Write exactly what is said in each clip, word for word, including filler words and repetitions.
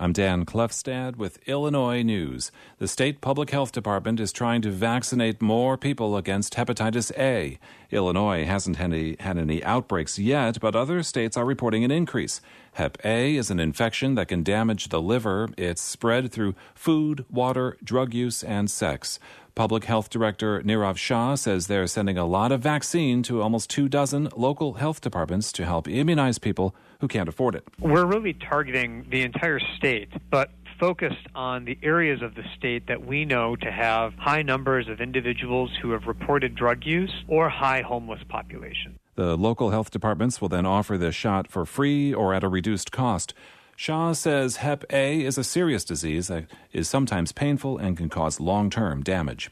I'm Dan Klefstad with Illinois News. The state public health department is trying to vaccinate more people against hepatitis A. Illinois hasn't had any, had any outbreaks yet, but other states are reporting an increase. Hep A is an infection that can damage the liver. It's spread through food, water, drug use, and sex. Public Health Director Nirav Shah says they're sending a lot of vaccine to almost two dozen local health departments to help immunize people who can't afford it. We're really targeting the entire state, but focused on the areas of the state that we know to have high numbers of individuals who have reported drug use or high homeless population. The local health departments will then offer the shot for free or at a reduced cost. Shah says Hep A is a serious disease that is sometimes painful and can cause long-term damage.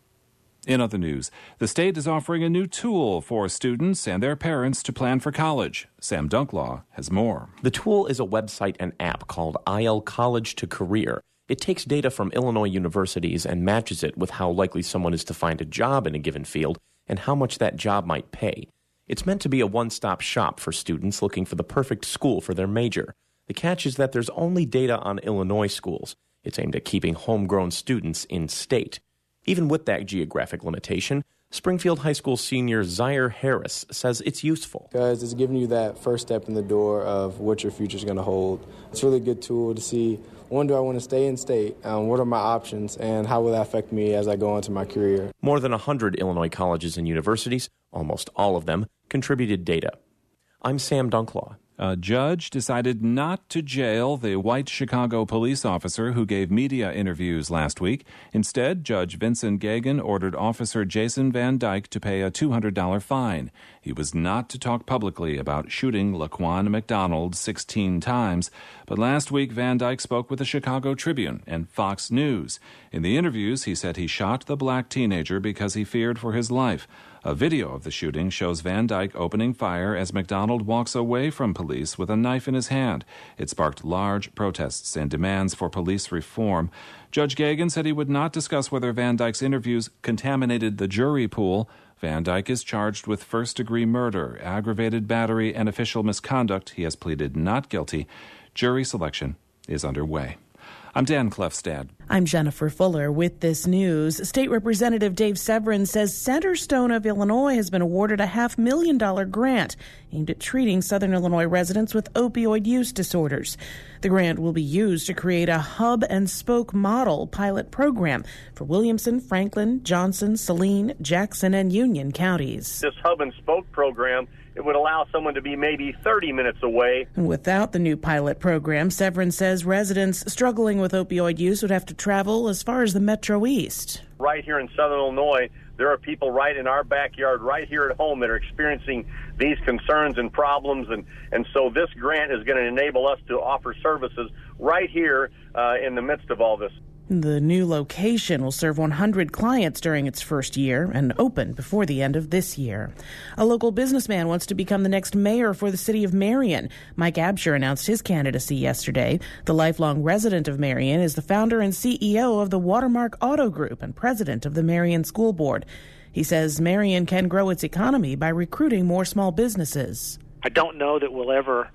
In other news, the state is offering a new tool for students and their parents to plan for college. Sam Dunklaw has more. The tool is a website and app called I L College to Career. It takes data from Illinois universities and matches it with how likely someone is to find a job in a given field and how much that job might pay. It's meant to be a one-stop shop for students looking for the perfect school for their major. The catch is that there's only data on Illinois schools. It's aimed at keeping homegrown students in state. Even with that geographic limitation, Springfield High School senior Zaire Harris says it's useful. Because it's giving you that first step in the door of what your future is going to hold. It's a really good tool to see, one, do I want to stay in state? Um, what are my options? And how will that affect me as I go into my career? More than one hundred Illinois colleges and universities, almost all of them, contributed data. I'm Sam Dunklaw. A judge decided not to jail the white Chicago police officer who gave media interviews last week. Instead, Judge Vincent Gagan ordered Officer Jason Van Dyke to pay a two hundred dollars fine. He was not to talk publicly about shooting Laquan McDonald sixteen times, but last week Van Dyke spoke with the Chicago Tribune and Fox News. In the interviews, he said he shot the black teenager because he feared for his life. A video of the shooting shows Van Dyke opening fire as McDonald walks away from police with a knife in his hand. It sparked large protests and demands for police reform. Judge Gagan said he would not discuss whether Van Dyke's interviews contaminated the jury pool. Van Dyke is charged with first-degree murder, aggravated battery, and official misconduct. He has pleaded not guilty. Jury selection is underway. I'm Dan Klefstad. I'm Jennifer Fuller with this news. State Representative Dave Severin says Centerstone of Illinois has been awarded a half million dollar grant aimed at treating Southern Illinois residents with opioid use disorders. The grant will be used to create a hub and spoke model pilot program for Williamson, Franklin, Johnson, Saline, Jackson, and Union counties. This hub and spoke program, it would allow someone to be maybe thirty minutes away. And without the new pilot program, Severin says residents struggling with opioid use would have to travel as far as the Metro East. Right here in Southern Illinois, there are people right in our backyard, right here at home, that are experiencing these concerns and problems. And, and so this grant is going to enable us to offer services right here uh, in the midst of all this. The new location will serve one hundred clients during its first year and open before the end of this year. A local businessman wants to become the next mayor for the city of Marion. Mike Absher announced his candidacy yesterday. The lifelong resident of Marion is the founder and C E O of the Watermark Auto Group and president of the Marion School Board. He says Marion can grow its economy by recruiting more small businesses. I don't know that we'll ever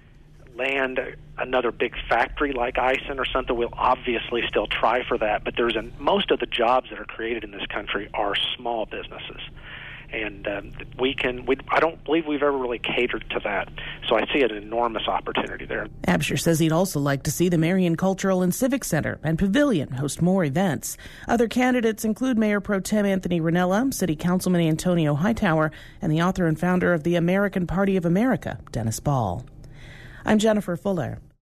land another big factory like Eisen or something. We'll obviously still try for that, but there's a, most of the jobs that are created in this country are small businesses, and um, we can. We, I don't believe we've ever really catered to that, so I see an enormous opportunity there. Absher says he'd also like to see the Marion Cultural and Civic Center and Pavilion host more events. Other candidates include Mayor Pro Tem Anthony Ranella, City Councilman Antonio Hightower, and the author and founder of the American Party of America, Dennis Ball. I'm Jennifer Fuller.